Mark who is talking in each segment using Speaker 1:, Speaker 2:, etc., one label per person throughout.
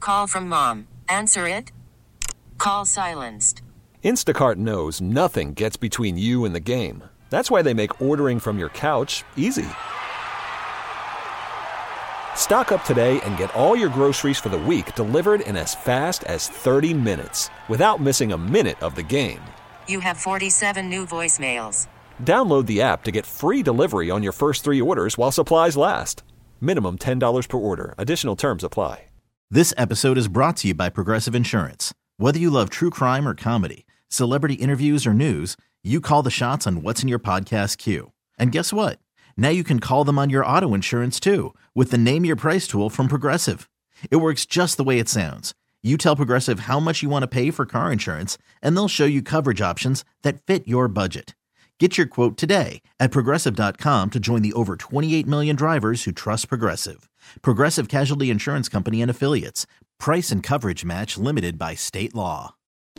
Speaker 1: Call from mom. Answer it. Call silenced.
Speaker 2: Instacart knows nothing gets between you and the game. That's why they make ordering from your couch easy. Stock up today and get all your groceries for the week delivered in as fast as 30 minutes without missing a minute of the game.
Speaker 1: You have 47 new voicemails.
Speaker 2: Download the app to get free delivery on your first 3 orders while supplies last. Minimum $10 per order. Additional terms apply.
Speaker 3: This episode is brought to you by Progressive Insurance. Whether you love true crime or comedy, celebrity interviews or news, you call the shots on what's in your podcast queue. And guess what? Now you can call them on your auto insurance too with the Name Your Price tool from Progressive. It works just the way it sounds. You tell Progressive how much you want to pay for car insurance, and they'll show you coverage options that fit your budget. Get your quote today at Progressive.com to join the over 28 million drivers who trust Progressive. Progressive Casualty Insurance Company and Affiliates. Price and coverage match limited by state law.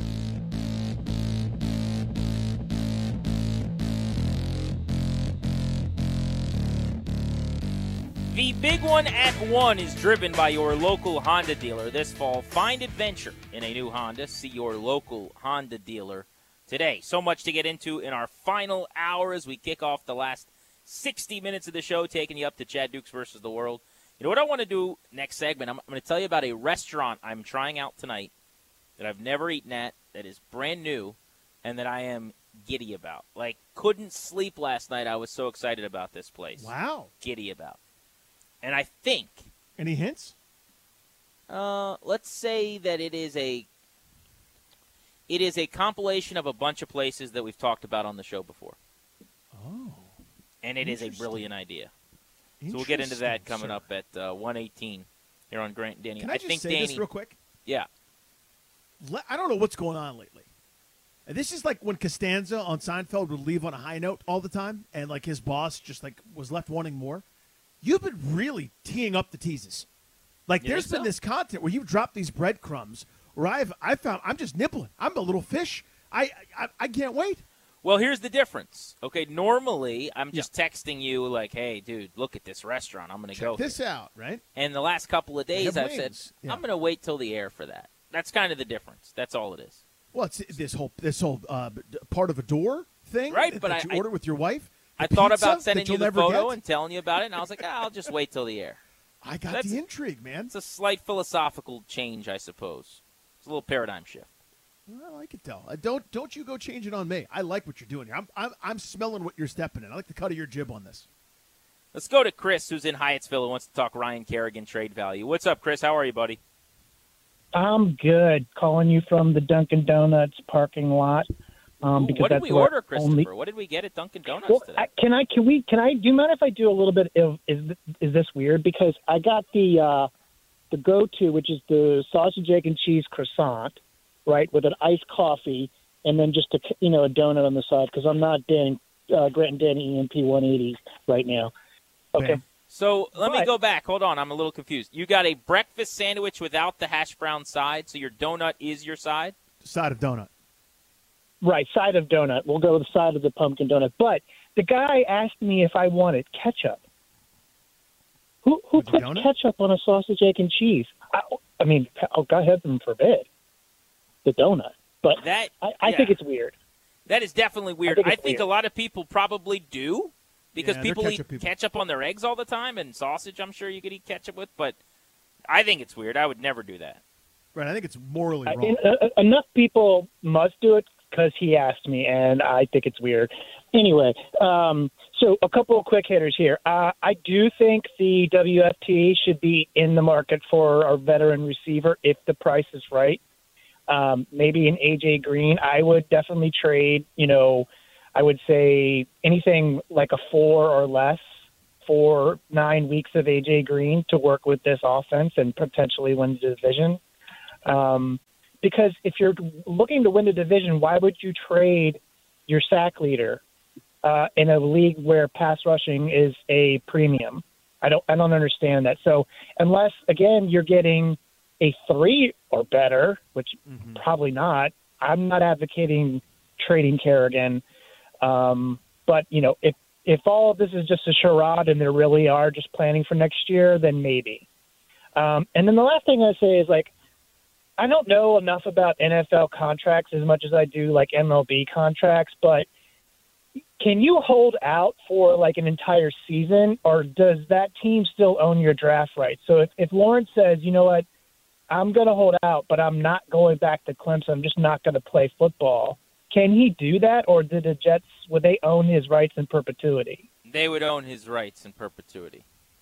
Speaker 4: The Big One at 1 is driven by your local Honda dealer this fall. Find adventure in a new Honda. See your local Honda dealer today. So much to get into in our final hour as we kick off the last 60 minutes of the show, taking you up to Chad Dukes versus the world. You know what I want to do next segment? I'm going to tell you about a restaurant I'm trying out tonight that I've never eaten at, that is brand new, and that I am giddy about. Like, couldn't sleep last night. I was so excited about this place.
Speaker 5: Wow.
Speaker 4: Giddy about. And I think.
Speaker 5: Any hints?
Speaker 4: Let's say that it is a compilation of a bunch of places that we've talked about on the show before.
Speaker 5: Oh.
Speaker 4: And it is a brilliant idea. So we'll get into that coming up at 1:18 here on Grant and Danny.
Speaker 5: Can I just say this real quick?
Speaker 4: Yeah.
Speaker 5: I don't know what's going on lately. And this is like when Costanza on Seinfeld would leave on a high note all the time, and like his boss just like was left wanting more. You've been really teeing up the teases. Like there's been this content where you've dropped these breadcrumbs where I found I'm just nibbling. I'm a little fish. I can't wait.
Speaker 4: Well, here's the difference. Okay, normally I'm just texting you like, hey, dude, look at this restaurant. I'm going to go
Speaker 5: check this out, right?
Speaker 4: And the last couple of days I've said,
Speaker 5: I'm
Speaker 4: going to wait till the air for that. That's kind of the difference. That's all it is.
Speaker 5: Well, it's this whole part of a door thing,
Speaker 4: right? But
Speaker 5: you order with your wife.
Speaker 4: I thought about sending you the photo and telling you about it, and I was like, I'll just wait till the air.
Speaker 5: I got the intrigue, man.
Speaker 4: It's a slight philosophical change, I suppose. It's a little paradigm shift.
Speaker 5: I like it though. Don't you go change it on me. I like what you're doing here. I'm smelling what you're stepping in. I like the cut of your jib on this.
Speaker 4: Let's go to Chris, who's in Hyattsville, who wants to talk Ryan Kerrigan trade value. What's up, Chris? How are you, buddy?
Speaker 6: I'm good. Calling you from the Dunkin' Donuts parking lot.
Speaker 4: Because what did we order, Christopher? What did we get at Dunkin' Donuts today?
Speaker 6: Do you mind if I do a little bit of, is this weird? Because I got the go-to, which is the sausage, egg, and cheese croissant, right, with an iced coffee, and then just a donut on the side, because I'm not Grant and Danny EMP 180 right now. Okay.
Speaker 4: So let me go back. Hold on. I'm a little confused. You got a breakfast sandwich without the hash brown side, so your donut is your side?
Speaker 5: Side of donut.
Speaker 6: Right, side of donut. We'll go with the side of the pumpkin donut. But the guy asked me if I wanted ketchup. Who puts ketchup on a sausage, egg, and cheese? I mean, God heaven forbid, the donut. But I think it's weird.
Speaker 4: That is definitely weird. I think a lot of people probably do because people eat ketchup on their eggs all the time, and sausage I'm sure you could eat ketchup with. But I think it's weird. I would never do that.
Speaker 5: Right, I think it's morally wrong.
Speaker 6: Enough people must do it because he asked me, and I think it's weird. Anyway, so a couple of quick hitters here. I do think the WFT should be in the market for our veteran receiver if the price is right. Maybe an A.J. Green. I would definitely trade, I would say anything like a 4 or less for 9 weeks of A.J. Green to work with this offense and potentially win the division. Because if you're looking to win the division, why would you trade your sack leader in a league where pass rushing is a premium? I don't understand that. So unless, again, you're getting a 3 or better, which probably not, I'm not advocating trading Kerrigan. But, if all of this is just a charade and they really are just planning for next year, then maybe. And then the last thing I say is, I don't know enough about NFL contracts as much as I do like MLB contracts, but can you hold out for like an entire season, or does that team still own your draft rights? So if Lawrence says, you know what, I'm going to hold out, but I'm not going back to Clemson, I'm just not going to play football, can he do that, or would they own his rights in perpetuity?
Speaker 4: They would own his rights in perpetuity.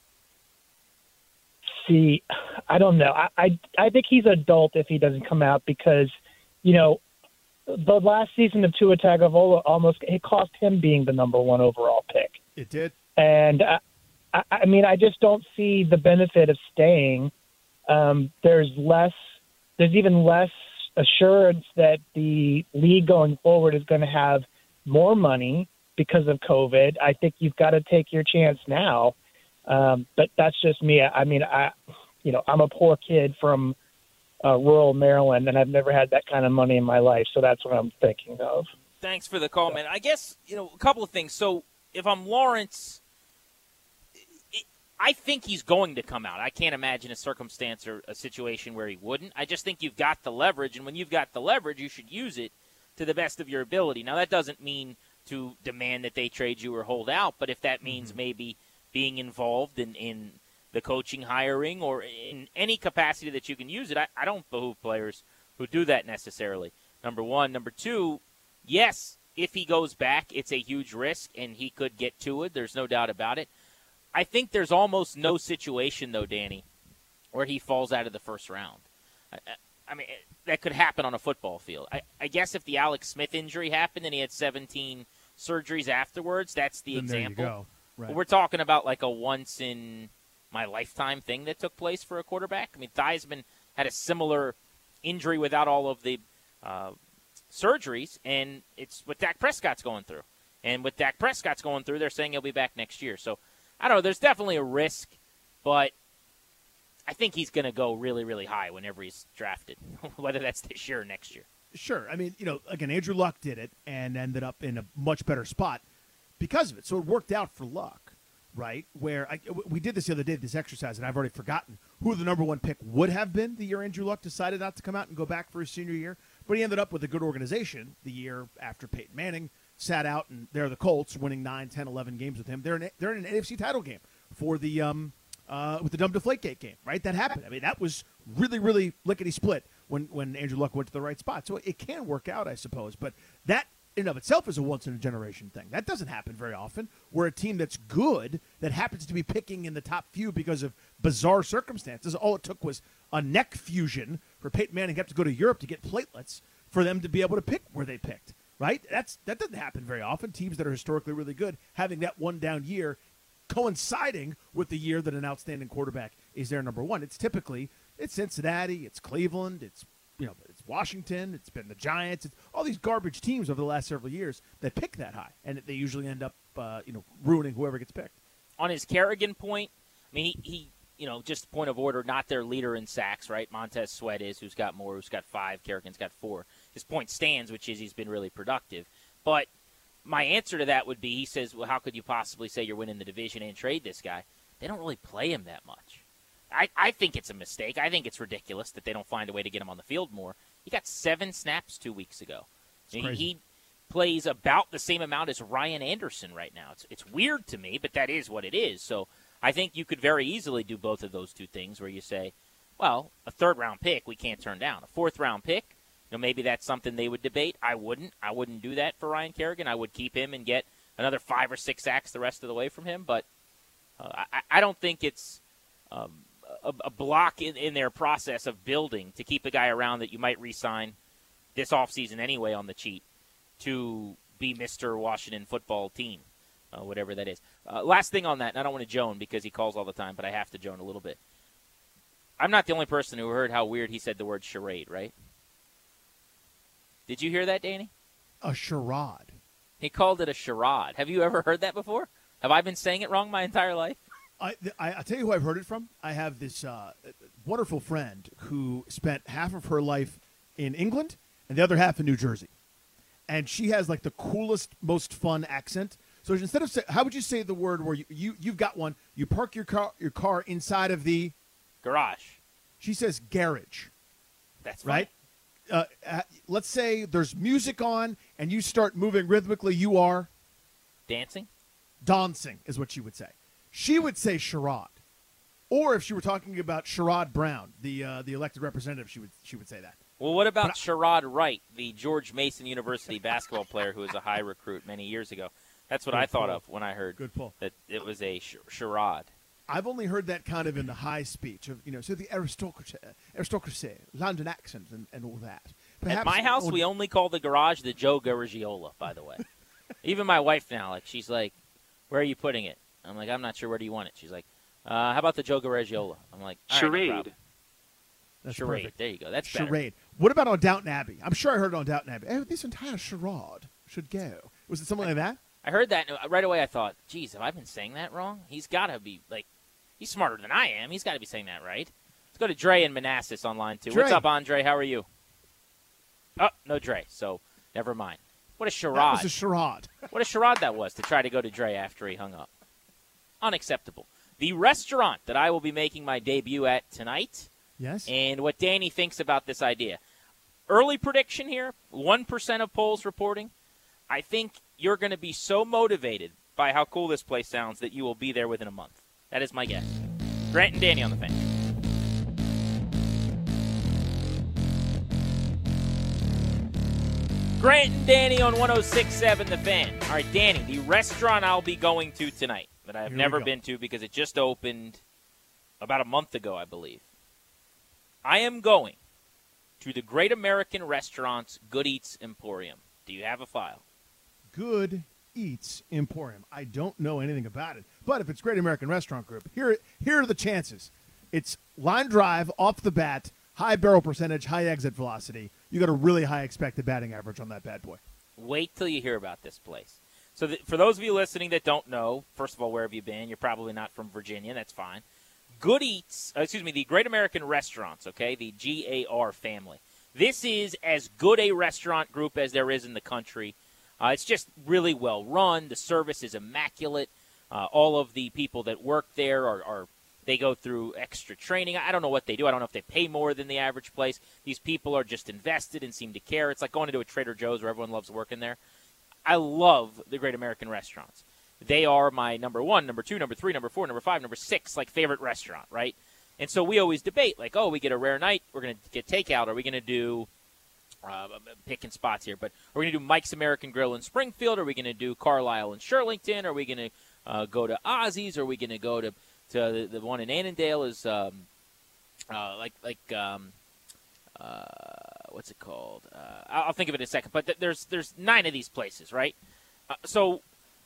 Speaker 6: See, I don't know. I think he's adult if he doesn't come out because, you know, the last season of Tua Tagovailoa it cost him being the number 1 overall pick.
Speaker 5: It did.
Speaker 6: And, I mean, I just don't see the benefit of staying. There's even less assurance that the league going forward is going to have more money because of COVID. I think you've got to take your chance now. But that's just me. I mean, I'm a poor kid from rural Maryland, and I've never had that kind of money in my life. So that's what I'm thinking of.
Speaker 4: Thanks for the call, man. I guess, a couple of things. So if I'm Lawrence, I think he's going to come out. I can't imagine a circumstance or a situation where he wouldn't. I just think you've got the leverage, and when you've got the leverage, you should use it to the best of your ability. Now, that doesn't mean to demand that they trade you or hold out, but if that means maybe being involved in the coaching hiring or in any capacity that you can use it, I don't behoove players who do that necessarily, number one. Number two, yes, if he goes back, it's a huge risk, and he could get to it. There's no doubt about it. I think there's almost no situation, though, Danny, where he falls out of the first round. I mean, that could happen on a football field. I guess if the Alex Smith injury happened and he had 17 surgeries afterwards, that's the example.
Speaker 5: There you go. Right.
Speaker 4: We're talking about like a once-in-my-lifetime thing that took place for a quarterback. I mean, Theismann had a similar injury without all of the surgeries, and it's what Dak Prescott's going through. And what Dak Prescott's going through, they're saying he'll be back next year. So, I don't know. There's definitely a risk, but I think he's going to go really, really high whenever he's drafted, whether that's this year or next year.
Speaker 5: Sure. I mean, again, Andrew Luck did it and ended up in a much better spot because of it. So it worked out for Luck, right? Where we did this the other day, this exercise, and I've already forgotten who the number 1 pick would have been the year Andrew Luck decided not to come out and go back for his senior year. But he ended up with a good organization the year after Peyton Manning sat out, and they're the Colts winning 9, 10, 11 games with him. They're in an NFC title game for the with the Dumb Deflategate game, right? That happened. I mean, that was really, really lickety-split when Andrew Luck went to the right spot. So it can work out, I suppose. But that in and of itself is a once-in-a-generation thing. That doesn't happen very often, where a team that's good that happens to be picking in the top few because of bizarre circumstances, all it took was a neck fusion for Peyton Manning to have to go to Europe to get platelets for them to be able to pick where they picked. Right? That doesn't happen very often. Teams that are historically really good having that one down year coinciding with the year that an outstanding quarterback is their number 1. It's typically Cincinnati, it's Cleveland, it's Washington, it's been the Giants, it's all these garbage teams over the last several years that pick that high, and they usually end up ruining whoever gets picked.
Speaker 4: On his Kerrigan point, I mean he just point of order, not their leader in sacks, right? Montez Sweat is, who's got 5, Kerrigan's got 4. His point stands, which is he's been really productive. But my answer to that would be, he says, well, how could you possibly say you're winning the division and trade this guy? They don't really play him that much. I think it's a mistake. I think it's ridiculous that they don't find a way to get him on the field more. He got 7 snaps 2 weeks ago. He plays about the same amount as Ryan Anderson right now. It's weird to me, but that is what it is. So I think you could very easily do both of those two things where you say, well, a 3rd-round pick we can't turn down. A 4th-round pick, maybe that's something they would debate. I wouldn't do that for Ryan Kerrigan. I would keep him and get another 5 or 6 sacks the rest of the way from him. But I don't think it's a block in their process of building to keep a guy around that you might re-sign this offseason anyway on the cheap to be Mr. Washington football team, whatever that is. Last thing on that, and I don't want to Joan because he calls all the time, but I have to Joan a little bit. I'm not the only person who heard how weird he said the word charade, right? Did you hear that, Danny?
Speaker 5: A charade.
Speaker 4: He called it a charade. Have you ever heard that before? Have I been saying it wrong my entire life?
Speaker 5: I'll tell you who I've heard it from. I have this wonderful friend who spent half of her life in England and the other half in New Jersey. And she has like the coolest, most fun accent. So instead of how would you say the word where you've got one, you park your car inside of the
Speaker 4: garage.
Speaker 5: She says garage.
Speaker 4: That's funny.
Speaker 5: right? Let's say there's music on and you start moving rhythmically. You are
Speaker 4: Dancing?
Speaker 5: dancing, is what she would say. She would say charade. Or if she were talking about Sherrod Brown, the elected representative, she would say that.
Speaker 4: Well, what about Sherrod Wright, the George Mason University basketball player who was a high recruit many years ago? That's what I thought of when I heard that it was a charade.
Speaker 5: I've only heard that kind of in the high speech of, so the aristocracy, London accent, and all that. Perhaps
Speaker 4: at my house, we only call the garage the Joe Garagiola, by the way. Even my wife now, she's like, "Where are you putting it?" I'm like, "I'm not sure. Where do you want it?" She's like, "How about the Joe Garagiola?" I'm like,
Speaker 7: Charade.
Speaker 4: Right, no
Speaker 5: That's
Speaker 4: charade.
Speaker 5: Perfect.
Speaker 4: There you go. That's
Speaker 5: charade.
Speaker 4: better.
Speaker 5: What about on Downton Abbey? I'm sure I heard it on Downton Abbey. Oh, this entire charade should go. Was it something like that?
Speaker 4: I heard that, and right away I thought, geez, have I been saying that wrong? He's got to be, he's smarter than I am. He's got to be saying that right. Let's go to Dre in Manassas online, too.
Speaker 5: Dre.
Speaker 4: What's up, Andre? How are you? Oh, no Dre, so never mind. What a charade.
Speaker 5: That was a charade.
Speaker 4: What a charade that was to try to go to Dre after he hung up. Unacceptable. The restaurant that I will be making my debut at tonight,
Speaker 5: Yes.
Speaker 4: and what Danny thinks about this idea. Early prediction here, 1% of polls reporting. I think you're going to be so motivated by how cool this place sounds that you will be there within a month. That is my guess. Grant and Danny on the Fan. Grant and Danny on 106.7 The Fan. All right, Danny, the restaurant I'll be going to tonight that I have never been to because it just opened about a month ago, I believe. I am going to the Great American Restaurant's Good Eats Emporium. Do you have a file?
Speaker 5: Good Eats Emporium. I don't know anything about it, but if it's Great American Restaurant Group, here are the chances. It's line drive off the bat, high barrel percentage, high exit velocity. You got a really high expected batting average on that bad boy.
Speaker 4: Wait till you hear about this place. So for those of you listening that don't know, first of all, where have you been? You're probably not from Virginia. That's fine. Good Eats, the Great American Restaurants, okay, the GAR family. This is as good a restaurant group as there is in the country. It's just really well run. The service is immaculate. All of the people that work there they go through extra training. I don't know what they do. I don't know if they pay more than the average place. These people are just invested and seem to care. It's like going into a Trader Joe's where everyone loves working there. I love the Great American Restaurants. They are my number 1, number 2, number 3, number 4, number 5, number 6, favorite restaurant, right? And so we always debate, we get a rare night, we're going to get takeout. Are we going to do, picking spots here, but are we going to do Mike's American Grill in Springfield? Are we going to do Carlisle in Shirlington? Are we going to go to Ozzy's? Are we going to go to the one in Annandale is, what's it called? I'll think of it in a second. But there's 9 of these places, right? So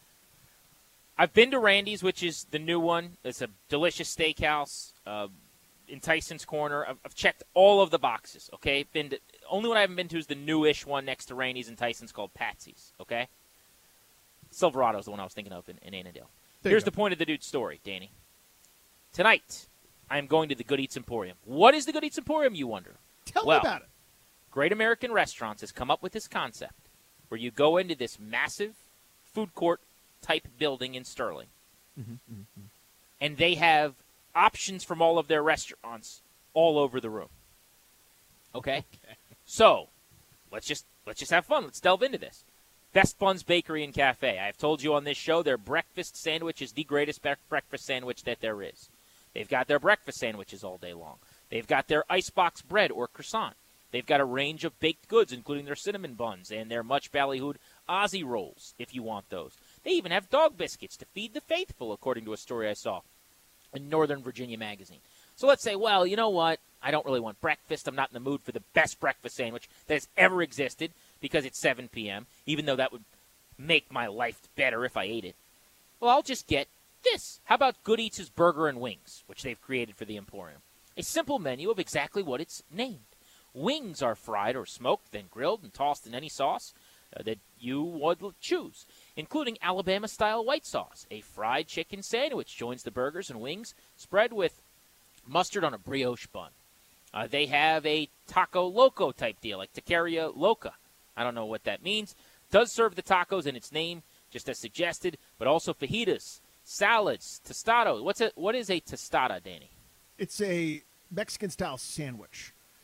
Speaker 4: I've been to Randy's, which is the new one. It's a delicious steakhouse in Tyson's Corner. I've checked all of the boxes, okay? Only one I haven't been to is the newish one next to Randy's in Tyson's called Patsy's, okay? Silverado's the one I was thinking of in Annandale. Here's the point of the dude's story, Danny. Tonight, I am going to the Good Eats Emporium. What is the Good Eats Emporium, you wonder?
Speaker 5: Tell me about it.
Speaker 4: Great American Restaurants has come up with this concept where you go into this massive food court type building in Sterling, and they have options from all of their restaurants all over the room. Okay? So let's just have fun. Let's delve into this. Best Buns Bakery and Cafe. I have told you on this show their breakfast sandwich is the greatest breakfast sandwich that there is. They've got their breakfast sandwiches all day long. They've got their icebox bread or croissant. They've got a range of baked goods, including their cinnamon buns and their much ballyhooed Aussie rolls, if you want those. They even have dog biscuits to feed the faithful, according to a story I saw in Northern Virginia Magazine. So let's say, well, you know what? I don't really want breakfast. I'm not in the mood for the best breakfast sandwich that has ever existed because it's 7 p.m., even though that would make my life better if I ate it. Well, I'll just get this. How about Good Eats' Burger and Wings, which they've created for the Emporium? A simple menu of exactly what it's named. Wings are fried or smoked, then grilled and tossed in any sauce that you would choose, including Alabama-style white sauce. A fried chicken sandwich joins the burgers and wings, spread with mustard on a brioche bun. They have a taco loco type deal, like taqueria loca. I don't know what that means. Does serve the tacos in its name, just as suggested, but also fajitas, salads, tostados. What is a tostada, Danny?
Speaker 5: It's a Mexican-style sandwich.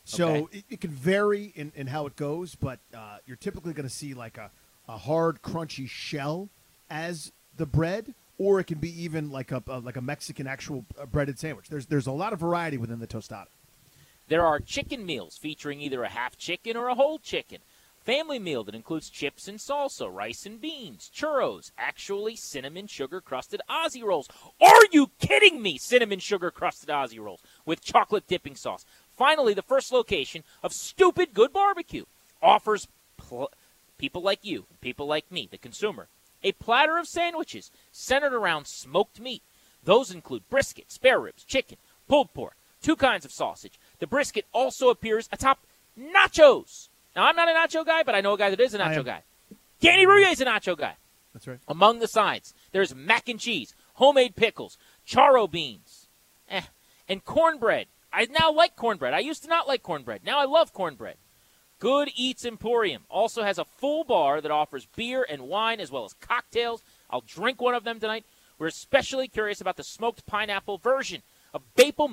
Speaker 5: So
Speaker 4: Okay.
Speaker 5: it can vary in how it goes, but you're typically going to see like a hard, crunchy shell as the bread, or it can be even like a Mexican actual breaded sandwich. There's a lot of variety within the tostada.
Speaker 4: There are chicken meals featuring either a half chicken or a whole chicken. Family meal that includes chips and salsa, rice and beans, churros, actually cinnamon sugar-crusted Aussie rolls. Are you kidding me? Cinnamon sugar-crusted Aussie rolls with chocolate dipping sauce. Finally, the first location of Stupid Good Barbecue offers people like you, people like me, the consumer, a platter of sandwiches centered around smoked meat. Those include brisket, spare ribs, chicken, pulled pork, 2 kinds of sausage. The brisket also appears atop nachos. Now, I'm not a nacho guy, but I know a guy that is a nacho guy. Danny Rouillet is a nacho guy.
Speaker 5: That's right.
Speaker 4: Among the sides, there's mac and cheese, homemade pickles, charro beans, and cornbread. I now like cornbread. I used to not like cornbread. Now I love cornbread. Good Eats Emporium also has a full bar that offers beer and wine as well as cocktails. I'll drink one of them tonight. We're especially curious about the smoked pineapple version of let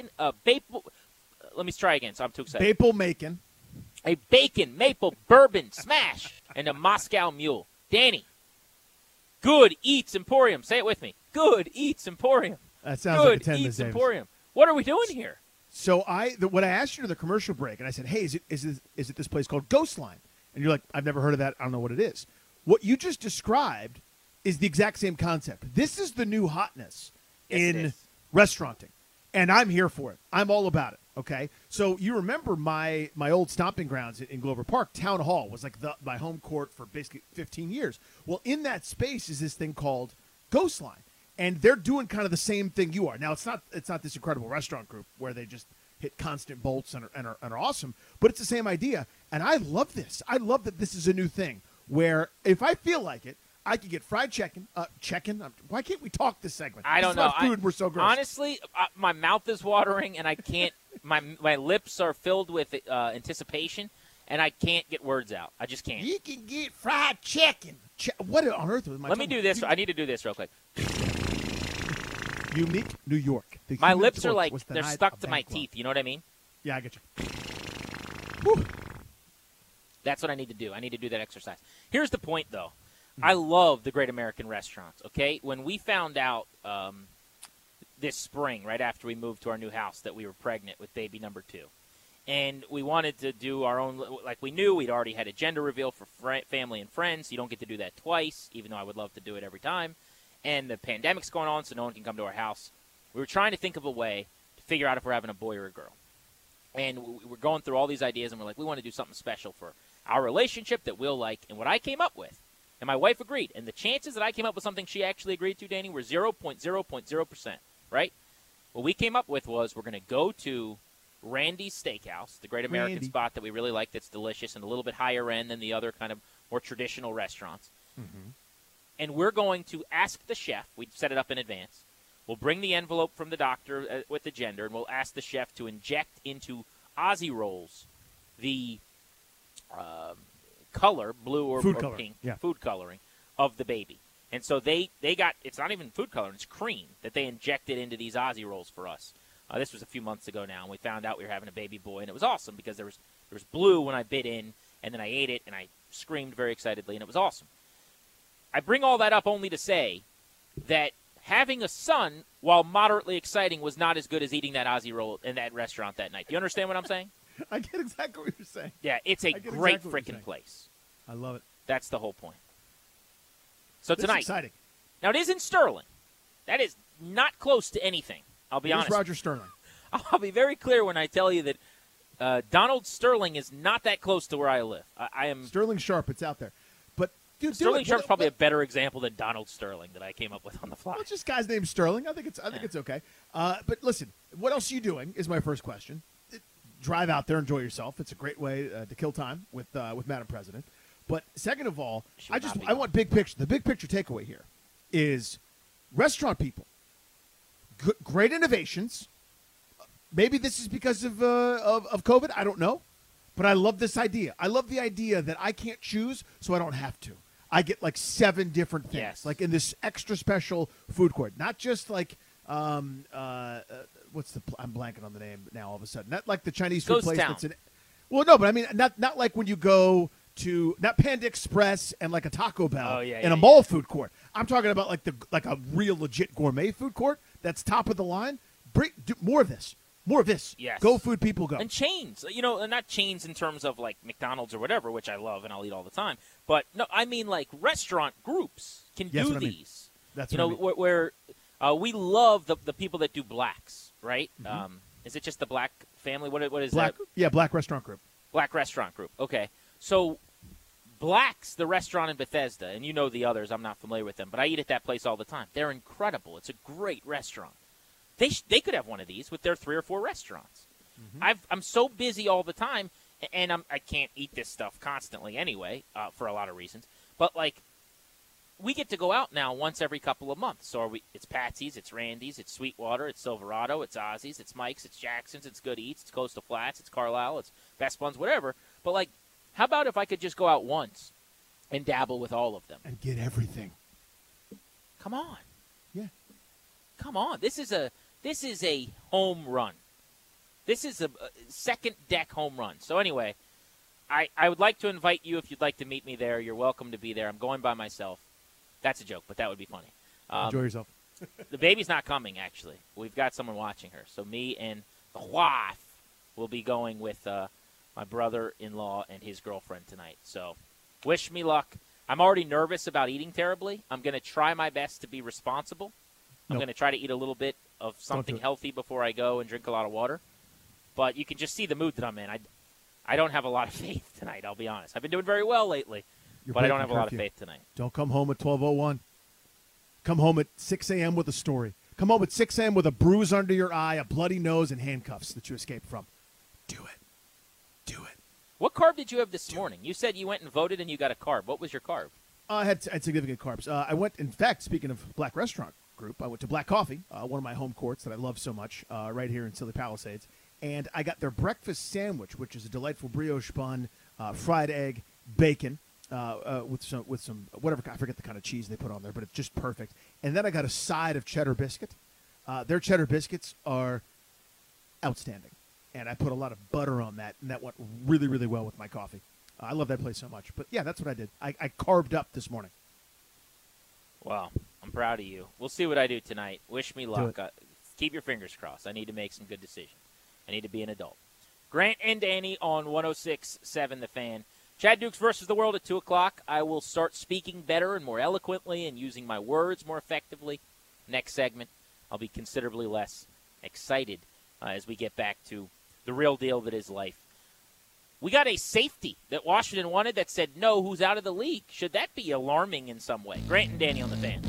Speaker 4: me try again, so I'm too excited.
Speaker 5: Maple Macon.
Speaker 4: A bacon, maple, bourbon, smash, and a Moscow Mule. Danny, Good Eats Emporium. Say it with me. Good Eats Emporium.
Speaker 5: That sounds
Speaker 4: Good
Speaker 5: like a 10
Speaker 4: Eats
Speaker 5: Davis.
Speaker 4: Emporium. What are we doing here?
Speaker 5: So when I asked you to the commercial break, and I said, "Hey, is it this place called Ghost Line?" And you're like, "I've never heard of that. I don't know what it is." What you just described is the exact same concept. This is the new hotness
Speaker 4: Yes, it
Speaker 5: in
Speaker 4: is.
Speaker 5: restauranting, and I'm here for it. I'm all about it. Okay, so you remember my old stomping grounds in Glover Park. Town Hall was like my home court for basically 15 years. Well, in that space is this thing called Ghost Line. And they're doing kind of the same thing you are. Now, it's not this incredible restaurant group where they just hit constant bolts and are awesome, but it's the same idea. And I love this. I love that this is a new thing where if I feel like it, I could get fried chicken. Why can't we talk this segment?
Speaker 4: I don't
Speaker 5: It's
Speaker 4: know.
Speaker 5: about food. We're so gross.
Speaker 4: Honestly, my mouth is watering, and I can't. My lips are filled with anticipation, and I can't get words out. I just can't.
Speaker 5: You can get fried chicken. What on earth was my
Speaker 4: Let me
Speaker 5: tongue?
Speaker 4: do this. I need to do this real quick.
Speaker 5: Unique New York. The
Speaker 4: My
Speaker 5: human
Speaker 4: lips are
Speaker 5: torch
Speaker 4: like
Speaker 5: was
Speaker 4: they're
Speaker 5: denied
Speaker 4: stuck
Speaker 5: a
Speaker 4: to my
Speaker 5: bank loan.
Speaker 4: teeth. You know what I mean?
Speaker 5: Yeah, I get you.
Speaker 4: That's what I need to do. I need to do that exercise. Here's the point, though. I love the Great American Restaurants, okay? When we found out this spring, right after we moved to our new house, that we were pregnant with baby number 2, and we wanted to do our own, like we knew we'd already had a gender reveal for family and friends. You don't get to do that twice, even though I would love to do it every time. And the pandemic's going on, so no one can come to our house. We were trying to think of a way to figure out if we're having a boy or a girl. And we're going through all these ideas, and we're like, we want to do something special for our relationship that we'll like. And what I came up with, and my wife agreed, and the chances that I came up with something she actually agreed to, Danny, were 0.0%, right? What we came up with was we're going to go to Randy's Steakhouse, the Great American
Speaker 5: Randy.
Speaker 4: spot that we really like that's delicious and a little bit higher end than the other kind of more traditional restaurants.
Speaker 5: Mm-hmm.
Speaker 4: And we're going to ask the chef. We'd set it up in advance. We'll bring the envelope from the doctor with the gender, and we'll ask the chef to inject into Aussie rolls the color, blue or
Speaker 5: Food coloring,
Speaker 4: pink,
Speaker 5: yeah.
Speaker 4: food coloring of the baby. And so they got, it's not even food coloring, it's cream that they injected into these Aussie rolls for us. This was a few months ago now, and we found out we were having a baby boy, and it was awesome because there was blue when I bit in, and then I ate it, and I screamed very excitedly, and it was awesome. I bring all that up only to say that having a son, while moderately exciting, was not as good as eating that Aussie roll in that restaurant that night. Do you understand what I'm saying?
Speaker 5: I get exactly what you're saying.
Speaker 4: Yeah, it's a
Speaker 5: I get
Speaker 4: great
Speaker 5: exactly what you're
Speaker 4: freaking
Speaker 5: saying.
Speaker 4: place.
Speaker 5: I love it.
Speaker 4: That's the whole point. So
Speaker 5: This is
Speaker 4: tonight,
Speaker 5: exciting.
Speaker 4: now it is in Sterling. That is not close to anything. I'll be
Speaker 5: Here's
Speaker 4: honest.
Speaker 5: Roger Sterling.
Speaker 4: I'll be very clear when I tell you that Donald Sterling is not that close to where I live. I am.
Speaker 5: Sterling Sharp, it's out there. But dude,
Speaker 4: Sterling
Speaker 5: do it.
Speaker 4: Sharp's probably a better example than Donald Sterling that I came up with on the fly.
Speaker 5: Well, it's just guy's named Sterling. I think it's okay. But listen, what else are you doing? Is my first question. Drive out there, enjoy yourself. It's a great way to kill time with Madam President. But second of all,
Speaker 4: She would not be
Speaker 5: I want big picture. The big picture takeaway here is restaurant people, great innovations. Maybe this is because of COVID. I don't know, but I love this idea. I love the idea that I can't choose, so I don't have to. I get like 7 different things,
Speaker 4: Yes.
Speaker 5: like in this extra special food court. Not just like what I'm blanking on the name now. All of a sudden, not like the Chinese food
Speaker 4: Ghost
Speaker 5: place
Speaker 4: Town.
Speaker 5: that's in. Well, no, but I mean not like when you go to not Panda Express and like a Taco Bell in a mall food court. I'm talking about like a real legit gourmet food court that's top of the line. Do more of this. More of this.
Speaker 4: Yes.
Speaker 5: Go food people go.
Speaker 4: And chains, and not chains in terms of like McDonald's or whatever, which I love and I'll eat all the time. But no, I mean like restaurant groups can do
Speaker 5: what I mean.
Speaker 4: these.
Speaker 5: That's
Speaker 4: you
Speaker 5: what
Speaker 4: know
Speaker 5: I mean.
Speaker 4: where we love the people that do blacks, right?
Speaker 5: Mm-hmm.
Speaker 4: Is it just the Black family? What is
Speaker 5: Black?
Speaker 4: that?
Speaker 5: Yeah, Black Restaurant Group.
Speaker 4: Black Restaurant Group. Okay, so Black's the restaurant in Bethesda, and you know the others. I'm not familiar with them, but I eat at that place all the time. They're incredible. It's a great restaurant. They could have one of these with their 3 or 4 restaurants. Mm-hmm. I'm so busy all the time, and I can't eat this stuff constantly anyway for a lot of reasons. But like, we get to go out now once every couple of months. So it's Patsy's, it's Randy's, it's Sweetwater, it's Silverado, it's Ozzy's, it's Mike's, it's Jackson's, it's Good Eats, it's Coastal Flats, it's Carlisle, it's Best Buns, whatever. But like, how about if I could just go out once and dabble with all of them
Speaker 5: and get everything?
Speaker 4: Come on,
Speaker 5: yeah,
Speaker 4: come on. This is a home run. This is a second deck home run. So anyway, I would like to invite you if you'd like to meet me there. You're welcome to be there. I'm going by myself. That's a joke, but that would be funny.
Speaker 5: Enjoy yourself.
Speaker 4: The baby's not coming, actually. We've got someone watching her. So me and the wife will be going with my brother-in-law and his girlfriend tonight. So wish me luck. I'm already nervous about eating terribly. I'm going to try my best to be responsible. I'm going to try to eat a little bit of something healthy before I go and drink a lot of water. But you can just see the mood that I'm in. I don't have a lot of faith tonight, I'll be honest. I've been doing very well lately, but I don't have a lot of faith tonight.
Speaker 5: Don't come home at 12:01. Come home at 6 a.m. with a story. Come home at 6 a.m. with a bruise under your eye, a bloody nose, and handcuffs that you escaped from. Do it. Do it.
Speaker 4: What carb did you have this morning? You said you went and voted and you got a carb. What was your carb?
Speaker 5: I had significant carbs. I went, in fact, speaking of Black Restaurant Group, I went to Black Coffee, one of my home courts that I love so much, right here in Silly Palisades. And I got their breakfast sandwich, which is a delightful brioche bun, fried egg, bacon, with some whatever, I forget the kind of cheese they put on there, but it's just perfect. And then I got a side of cheddar biscuit. Their cheddar biscuits are outstanding. And I put a lot of butter on that, and that went really, really well with my coffee. I love that place so much. But, yeah, that's what I did. I carved up this morning.
Speaker 4: Well, I'm proud of you. We'll see what I do tonight. Wish me luck. Keep your fingers crossed. I need to make some good decisions. I need to be an adult. Grant and Danny on 106.7 The Fan. Chad Dukes versus the World at 2 o'clock. I will start speaking better and more eloquently and using my words more effectively. Next segment, I'll be considerably less excited as we get back to the real deal that is life. We got a safety that Washington wanted that said no, who's out of the league. Should that be alarming in some way? Grant and Danny on The Fan.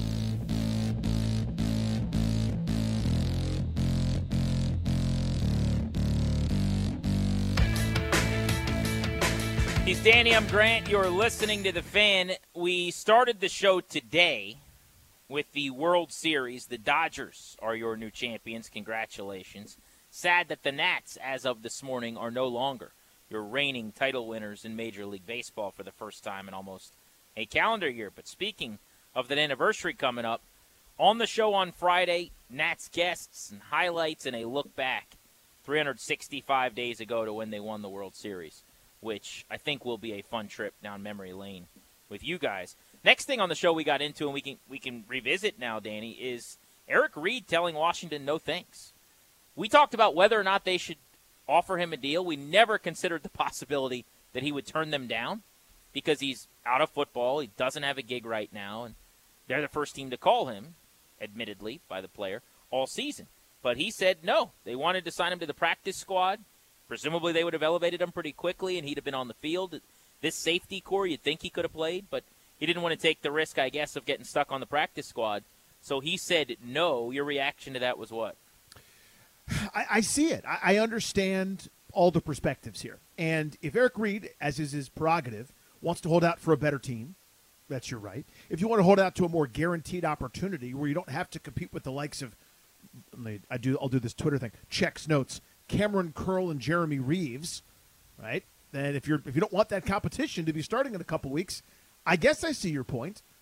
Speaker 4: He's Danny, I'm Grant. You're listening to The Fan. We started the show today with the World Series. The Dodgers are your new champions. Congratulations. Sad that the Nats, as of this morning, are no longer your reigning title winners in Major League Baseball for the first time in almost a calendar year. But speaking of that anniversary coming up, on the show on Friday, Nats guests and highlights and a look back 365 days ago to when they won the World Series, which I think will be a fun trip down memory lane with you guys. Next thing on the show we got into, and we can revisit now, Danny, is Eric Reed telling Washington no thanks. We talked about whether or not they should offer him a deal. We never considered the possibility that he would turn them down because he's out of football. He doesn't have a gig right now, and they're the first team to call him, admittedly, by the player, all season. But he said no. They wanted to sign him to the practice squad. Presumably they would have elevated him pretty quickly, and he'd have been on the field. This safety core, you'd think he could have played, but he didn't want to take the risk, I guess, of getting stuck on the practice squad. So he said no. Your reaction to that was what?
Speaker 5: I see it. I understand all the perspectives here. And if Eric Reed, as is his prerogative, wants to hold out for a better team, that's your right. If you want to hold out to a more guaranteed opportunity where you don't have to compete with the likes of, I'll do this Twitter thing, checks, notes, Cameron Curl and Jeremy Reeves, right? Then if you don't want that competition to be starting in a couple weeks, I guess I see your point. But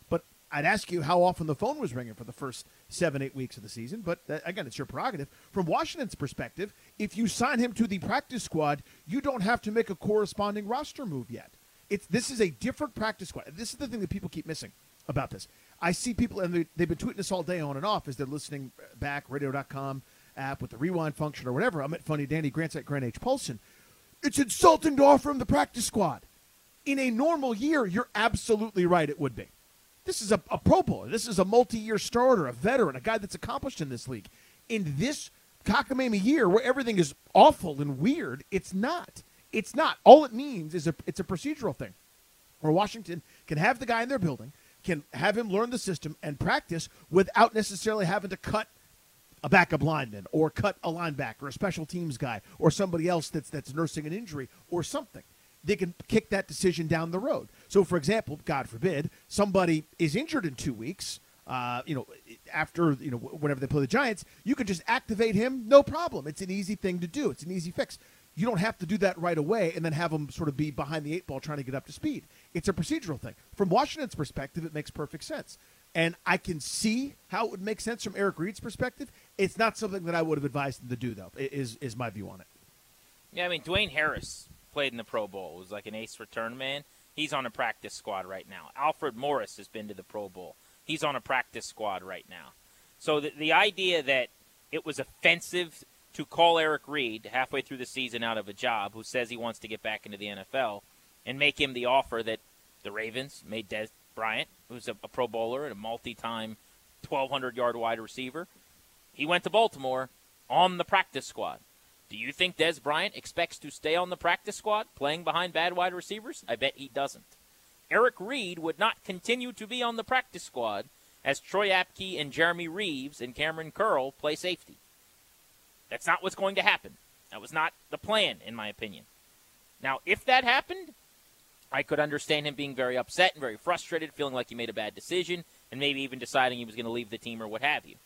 Speaker 5: I'd ask you how often the phone was ringing for the first 7-8 weeks of the season, but again, it's your prerogative. From Washington's perspective, if you sign him to the practice squad, you don't have to make a corresponding roster move yet. This is a different practice squad. This is the thing that people keep missing about this. I see people, and they've been tweeting this all day on and off as they're listening back, radio.com app with the rewind function or whatever. I'm at Funny Danny, Grant's at Grant H. Paulson. It's insulting to offer him the practice squad. In a normal year, you're absolutely right, it would be. This is a Pro Bowler. This is a multi-year starter, a veteran, a guy that's accomplished in this league. In this cockamamie year where everything is awful and weird, it's not. It's not. All it means is it's a procedural thing where Washington can have the guy in their building, can have him learn the system and practice without necessarily having to cut a backup lineman or cut a linebacker or a special teams guy or somebody else that's nursing an injury or something. They can kick that decision down the road. So, for example, God forbid, somebody is injured in 2 weeks, after, whenever they play the Giants, you could just activate him, no problem. It's an easy thing to do. It's an easy fix. You don't have to do that right away and then have them sort of be behind the 8 ball trying to get up to speed. It's a procedural thing. From Washington's perspective, it makes perfect sense. And I can see how it would make sense from Eric Reid's perspective. It's not something that I would have advised him to do, though, is my view on it.
Speaker 4: Yeah, I mean, Dwayne Harris played in the Pro Bowl, was like an ace return man. He's on a practice squad right now. Alfred Morris has been to the Pro Bowl. He's on a practice squad right now. So the idea that it was offensive to call Eric Reid halfway through the season out of a job, who says he wants to get back into the NFL, and make him the offer that the Ravens made Dez Bryant, who's a Pro Bowler and a multi-time 1,200-yard wide receiver. He went to Baltimore on the practice squad. Do you think Dez Bryant expects to stay on the practice squad playing behind bad wide receivers? I bet he doesn't. Eric Reid would not continue to be on the practice squad as Troy Apke and Jeremy Reeves and Cameron Curl play safety. That's not what's going to happen. That was not the plan, in my opinion. Now, if that happened, I could understand him being very upset and very frustrated, feeling like he made a bad decision, and maybe even deciding he was going to leave the team or what have you.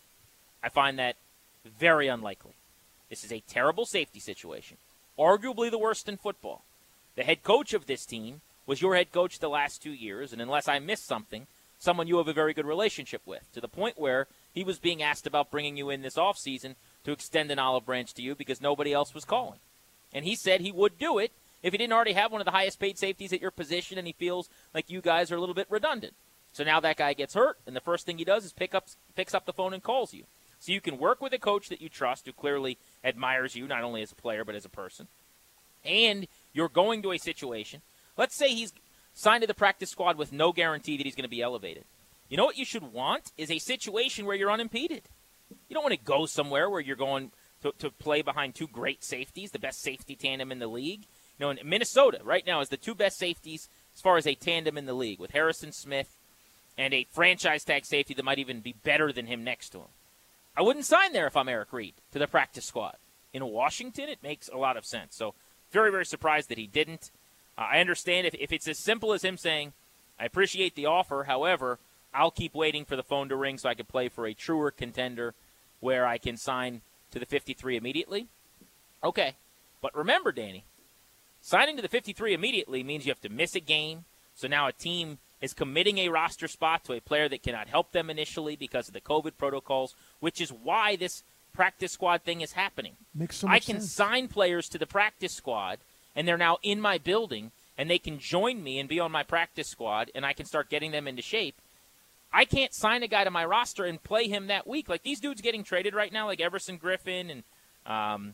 Speaker 4: I find that very unlikely. This is a terrible safety situation, arguably the worst in football. The head coach of this team was your head coach the last 2 years, and unless I missed something, someone you have a very good relationship with, to the point where he was being asked about bringing you in this offseason to extend an olive branch to you because nobody else was calling. And he said he would do it if he didn't already have one of the highest paid safeties at your position and he feels like you guys are a little bit redundant. So now that guy gets hurt, and the first thing he does is picks up the phone and calls you. So you can work with a coach that you trust, who clearly admires you, not only as a player but as a person. And you're going to a situation. Let's say he's signed to the practice squad with no guarantee that he's going to be elevated. You know what you should want is a situation where you're unimpeded. You don't want to go somewhere where you're going to play behind two great safeties, the best safety tandem in the league. In Minnesota right now is the two best safeties as far as a tandem in the league, with Harrison Smith and a franchise tag safety that might even be better than him next to him. I wouldn't sign there if I'm Eric Reid to the practice squad. In Washington, it makes a lot of sense. So very, very surprised that he didn't. I understand if it's as simple as him saying, I appreciate the offer, however, I'll keep waiting for the phone to ring so I can play for a truer contender where I can sign to the 53 immediately. Okay, but remember, Danny, signing to the 53 immediately means you have to miss a game. So now a team is committing a roster spot to a player that cannot help them initially because of the COVID protocols, which is why this practice squad thing is happening.
Speaker 5: Makes so much
Speaker 4: I can
Speaker 5: sense.
Speaker 4: sign players to the practice squad, and they're now in my building, and they can join me and be on my practice squad, and I can start getting them into shape. I can't sign a guy to my roster and play him that week. Like these dudes getting traded right now, like Everson Griffin and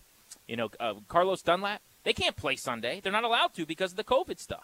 Speaker 4: Carlos Dunlap, they can't play Sunday. They're not allowed to because of the COVID stuff.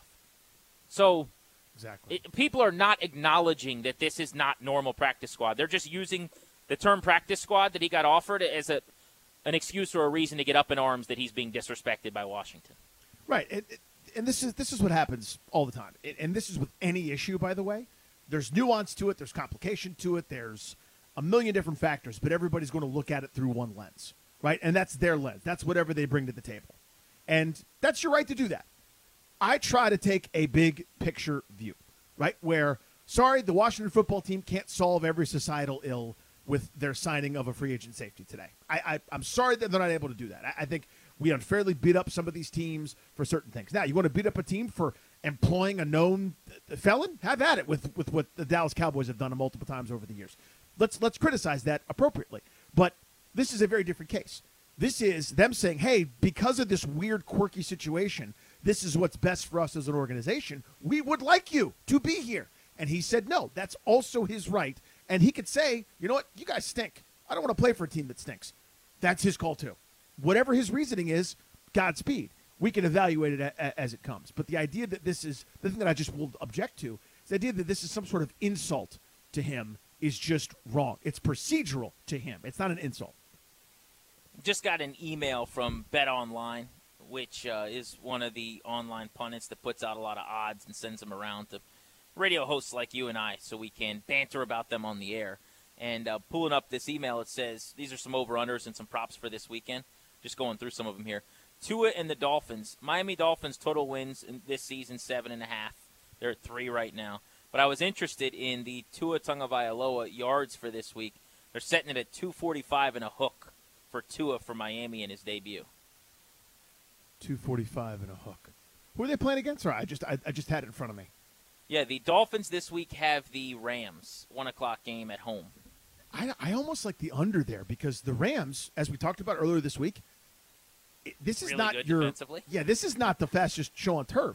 Speaker 4: So
Speaker 5: Exactly.
Speaker 4: People are not acknowledging that this is not normal practice squad. They're just using the term practice squad that he got offered as an excuse or a reason to get up in arms that he's being disrespected by Washington.
Speaker 5: Right, and this is what happens all the time. And this is with any issue, by the way. There's nuance to it. There's complication to it. There's a million different factors, but everybody's going to look at it through one lens, right? And that's their lens. That's whatever they bring to the table. And that's your right to do that. I try to take a big picture view, right, where, sorry, the Washington football team can't solve every societal ill with their signing of a free agent safety today. I'm sorry that they're not able to do that. I think we unfairly beat up some of these teams for certain things. Now, you want to beat up a team for employing a known felon, have at it with what the Dallas Cowboys have done multiple times over the years. Let's criticize that appropriately. But this is a very different case. This is them saying, hey, because of this weird, quirky situation, this is what's best for us as an organization. We would like you to be here. And he said no. That's also his right. And he could say, you know what, you guys stink. I don't want to play for a team that stinks. That's his call too. Whatever his reasoning is, Godspeed. We can evaluate it as it comes. But the idea that this is, the thing that I just will object to, is the idea that this is some sort of insult to him is just wrong. It's procedural to him. It's not an insult.
Speaker 4: Just got an email from Bet Online, which is one of the online pundits that puts out a lot of odds and sends them around to radio hosts like you and I so we can banter about them on the air. And pulling up this email, it says, these are some over-unders and some props for this weekend. Just going through some of them here. Tua and the Dolphins. Miami Dolphins total wins in this season, 7.5. They're at 3 right now. But I was interested in the Tua Tagovailoa yards for this week. They're setting it at 245 and a hook for Tua for Miami in his debut.
Speaker 5: 245 and a hook. Who are they playing against? Sorry, I just had it in front of me.
Speaker 4: Yeah, the Dolphins this week have the Rams, 1 o'clock game at home.
Speaker 5: I almost like the under there because the Rams, as we talked about earlier this week, this is
Speaker 4: really
Speaker 5: not
Speaker 4: good
Speaker 5: your
Speaker 4: defensively.
Speaker 5: Yeah, this is not the fastest show on turf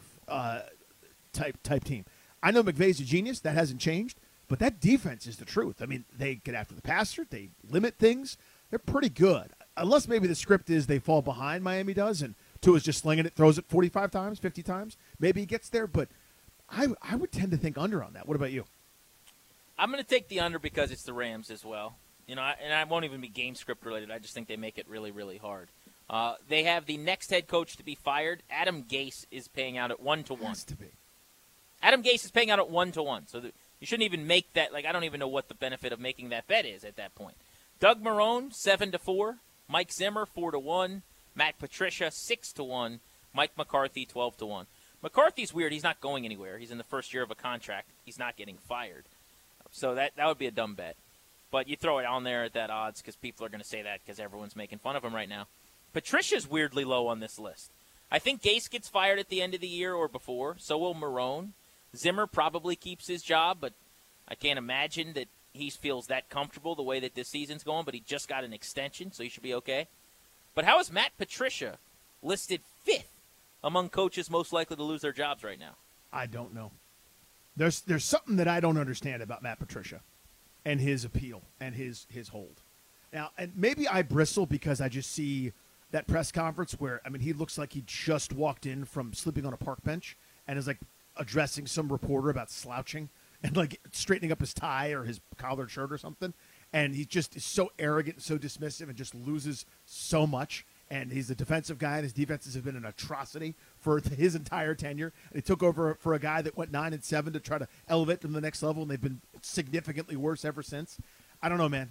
Speaker 5: type team. I know McVay's a genius. That hasn't changed. But that defense is the truth. I mean, they get after the passer. They limit things. They're pretty good. Unless maybe the script is they fall behind, Miami does, and Tua's just slinging it, throws it 45 times, 50 times. Maybe he gets there, but I would tend to think under on that. What about you?
Speaker 4: I'm going to take the under because it's the Rams as well. You know, and I won't even be game script related. I just think they make it really, really hard. They have the next head coach to be fired. Adam Gase is paying out at 1-1.
Speaker 5: Has to be.
Speaker 4: Adam Gase is paying out at 1-1. So you shouldn't even make that. Like, I don't even know what the benefit of making that bet is at that point. Doug Marrone, 7-4. Mike Zimmer, 4-1. Matt Patricia, 6-1. Mike McCarthy, 12-1. McCarthy's weird. He's not going anywhere. He's in the first year of a contract. He's not getting fired. So that would be a dumb bet. But you throw it on there at that odds because people are going to say that because everyone's making fun of him right now. Patricia's weirdly low on this list. I think Gase gets fired at the end of the year or before. So will Marrone. Zimmer probably keeps his job, but I can't imagine that he feels that comfortable the way that this season's going, but he just got an extension, so he should be okay. But how is Matt Patricia listed 5th among coaches most likely to lose their jobs right now?
Speaker 5: I don't know. There's something that I don't understand about Matt Patricia and his appeal and his hold. Now, and maybe I bristle because I just see that press conference where, I mean, he looks like he just walked in from sleeping on a park bench and is like addressing some reporter about slouching and like straightening up his tie or his collared shirt or something. And he just is so arrogant and so dismissive and just loses so much. And he's a defensive guy, and his defenses have been an atrocity for his entire tenure. And he took over for a guy that went 9-7 to try to elevate them to the next level, and they've been significantly worse ever since. I don't know, man.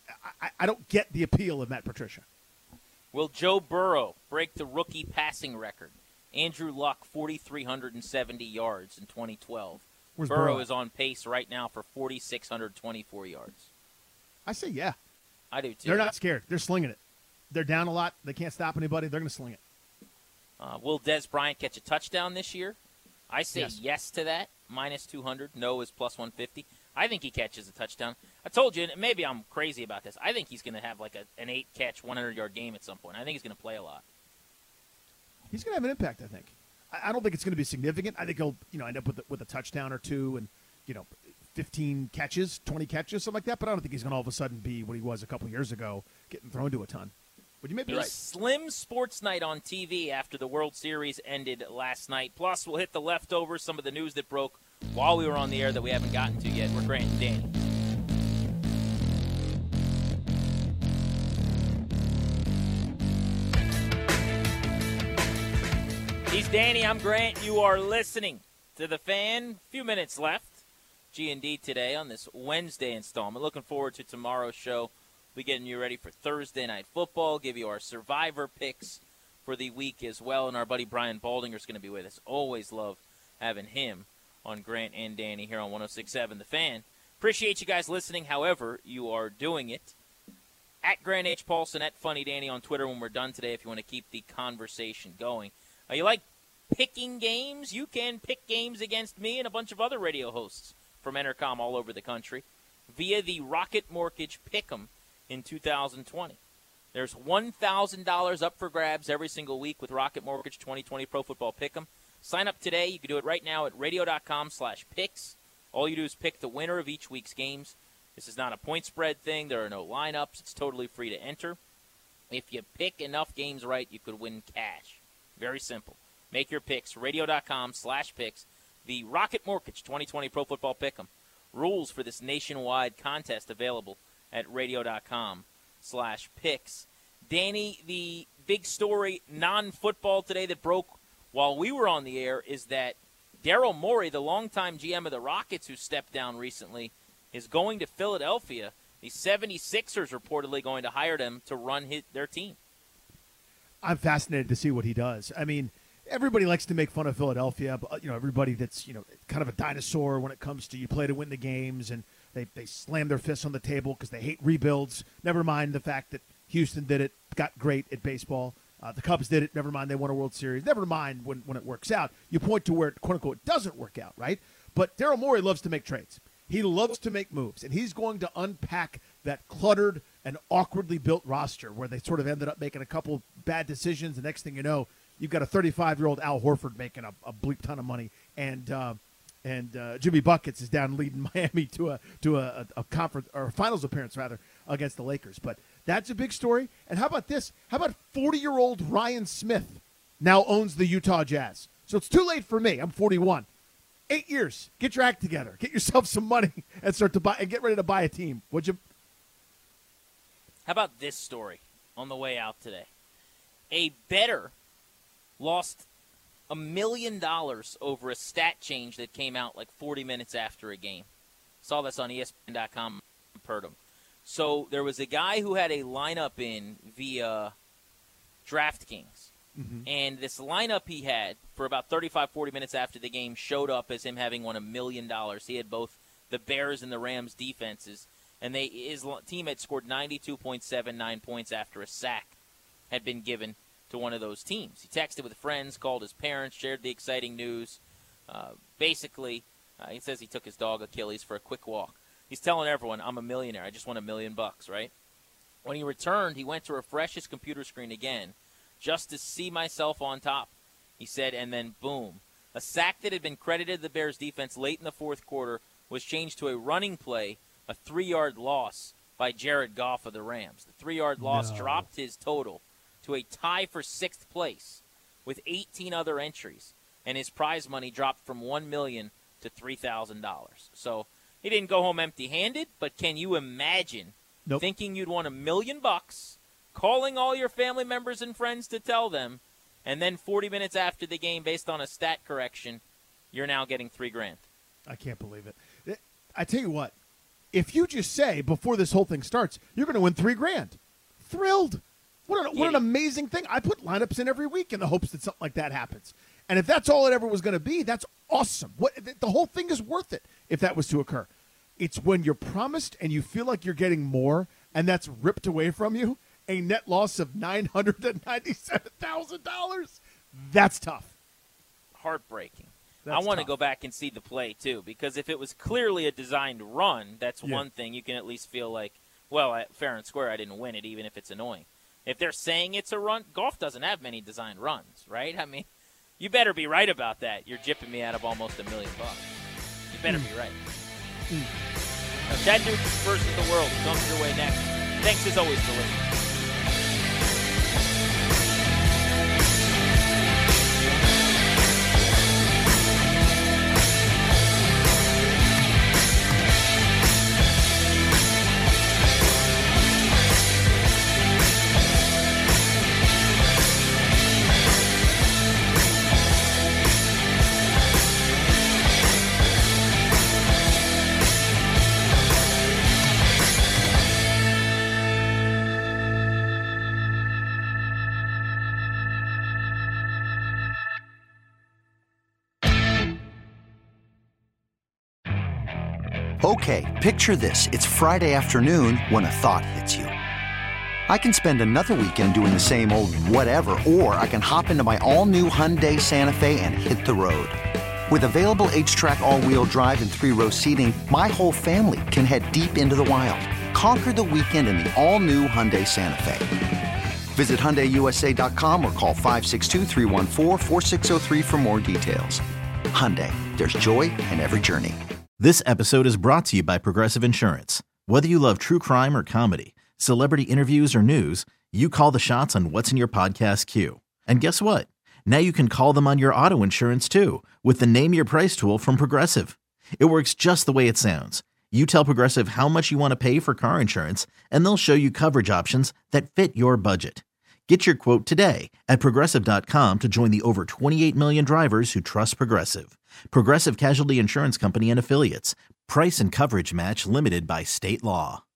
Speaker 5: I don't get the appeal of Matt Patricia.
Speaker 4: Will Joe Burrow break the rookie passing record? Andrew Luck, 4,370 yards in 2012.
Speaker 5: Where's
Speaker 4: Burrow
Speaker 5: Burrow?
Speaker 4: is on pace right now for 4,624 yards.
Speaker 5: I say yeah.
Speaker 4: I do, too.
Speaker 5: They're not scared. They're slinging it. They're down a lot. They can't stop anybody. They're going to sling it.
Speaker 4: Will Des Bryant catch a touchdown this year? I say yes to that. Minus 200. No is plus 150. I think he catches a touchdown. I told you, and maybe I'm crazy about this, I think he's going to have like an 8-catch, 100-yard game at some point. I think he's going to play a lot.
Speaker 5: He's going to have an impact, I think. I don't think it's going to be significant. I think he'll end up with a touchdown or two and 15 catches, 20 catches, something like that. But I don't think he's going to all of a sudden be what he was a couple years ago, getting thrown to a ton. But you may be right.
Speaker 4: Slim sports night on TV after the World Series ended last night. Plus, we'll hit the leftovers, some of the news that broke while we were on the air that we haven't gotten to yet. We're Grant and Danny. He's Danny. I'm Grant. You are listening to The Fan. A few minutes left. G&D today on this Wednesday installment. Looking forward to tomorrow's show. We'll be getting you ready for Thursday Night Football, give you our Survivor picks for the week as well. And our buddy Brian Baldinger is going to be with us. Always love having him on Grant and Danny here on 106.7 The Fan. Appreciate you guys listening, however you are doing it. At Grant H. Paulson, at Funny Danny on Twitter when we're done today if you want to keep the conversation going. You like picking games, you can pick games against me and a bunch of other radio hosts from Entercom all over the country via the Rocket Mortgage Pick'em in 2020. There's $1,000 up for grabs every single week with Rocket Mortgage 2020 Pro Football Pick'em. Sign up today. You can do it right now at radio.com/picks. All you do is pick the winner of each week's games. This is not a point spread thing. There are no lineups. It's totally free to enter. If you pick enough games right, you could win cash. Very simple. Make your picks. Radio.com/picks. The Rocket Mortgage 2020 Pro Football Pick'em. Rules for this nationwide contest available at radio.com/picks. Danny, the big story, non-football today that broke while we were on the air is that Daryl Morey, the longtime GM of the Rockets who stepped down recently, is going to Philadelphia. The 76ers reportedly going to hire them to run their team.
Speaker 5: I'm fascinated to see what he does. I mean, everybody likes to make fun of Philadelphia, but everybody that's kind of a dinosaur when it comes to you play to win the games, and they slam their fists on the table because they hate rebuilds. Never mind the fact that Houston did it, got great at baseball. The Cubs did it. Never mind they won a World Series. Never mind when it works out. You point to where it, quote unquote, doesn't work out, right? But Daryl Morey loves to make trades. He loves to make moves, and he's going to unpack that cluttered and awkwardly built roster where they sort of ended up making a couple bad decisions. The next thing you know, you've got a 35-year-old Al Horford making a bleep ton of money, and Jimmy Buckets is down leading Miami to a conference or a finals appearance rather against the Lakers. But that's a big story. And how about this? How about 40-year-old Ryan Smith now owns the Utah Jazz? So it's too late for me. I'm 41. 8 years. Get your act together. Get yourself some money and start to buy and get ready to buy a team. Would you?
Speaker 4: How about this story on the way out today? A bettor lost $1 million over a stat change that came out like 40 minutes after a game. Saw this on ESPN.com. Heard him. So there was a guy who had a lineup in via DraftKings. Mm-hmm. And this lineup he had for about 35, 40 minutes after the game showed up as him having won $1 million. He had both the Bears and the Rams defenses, and his team had scored 92.79 points after a sack had been given to one of those teams. He texted with friends, called his parents, shared the exciting news. Basically, he says he took his dog Achilles for a quick walk. He's telling everyone, I'm a millionaire. I just won $1 million, right? When he returned, he went to refresh his computer screen again just to see myself on top, he said, and then boom. A sack that had been credited to the Bears defense late in the fourth quarter was changed to a running play, a 3-yard loss by Jared Goff of the Rams. The 3-yard loss dropped his total to a tie for 6th place with 18 other entries, and his prize money dropped from $1 million to $3,000. So he didn't go home empty-handed, but can you imagine thinking you'd won $1 million, calling all your family members and friends to tell them, and then 40 minutes after the game, based on a stat correction, you're now getting $3,000.
Speaker 5: I can't believe it. I tell you what, if you just say before this whole thing starts, you're going to win $3,000, thrilled. What an amazing thing. I put lineups in every week in the hopes that something like that happens. And if that's all it ever was going to be, that's awesome. The whole thing is worth it if that was to occur. It's when you're promised and you feel like you're getting more, and that's ripped away from you, a net loss of $997,000. That's tough.
Speaker 4: Heartbreaking. I want to go back and see the play, too, because if it was clearly a designed run, that's one thing. You can at least feel like, well, fair and square, I didn't win it, even if it's annoying. If they're saying it's a run, golf doesn't have many designed runs, right? I mean, you better be right about that. You're gypping me out of almost $1 million. You better be right. Now, Chattanooga's first in the world comes your way next. Thanks, as always, for listening.
Speaker 7: Okay, picture this. It's Friday afternoon when a thought hits you. I can spend another weekend doing the same old whatever, or I can hop into my all-new Hyundai Santa Fe and hit the road. With available H-Track all-wheel drive and 3-row seating, my whole family can head deep into the wild. Conquer the weekend in the all-new Hyundai Santa Fe. Visit HyundaiUSA.com or call 562-314-4603 for more details. Hyundai, there's joy in every journey.
Speaker 3: This episode is brought to you by Progressive Insurance. Whether you love true crime or comedy, celebrity interviews or news, you call the shots on what's in your podcast queue. And guess what? Now you can call them on your auto insurance too with the Name Your Price tool from Progressive. It works just the way it sounds. You tell Progressive how much you want to pay for car insurance, and they'll show you coverage options that fit your budget. Get your quote today at Progressive.com to join the over 28 million drivers who trust Progressive. Progressive Casualty Insurance Company and Affiliates. Price and coverage match limited by state law.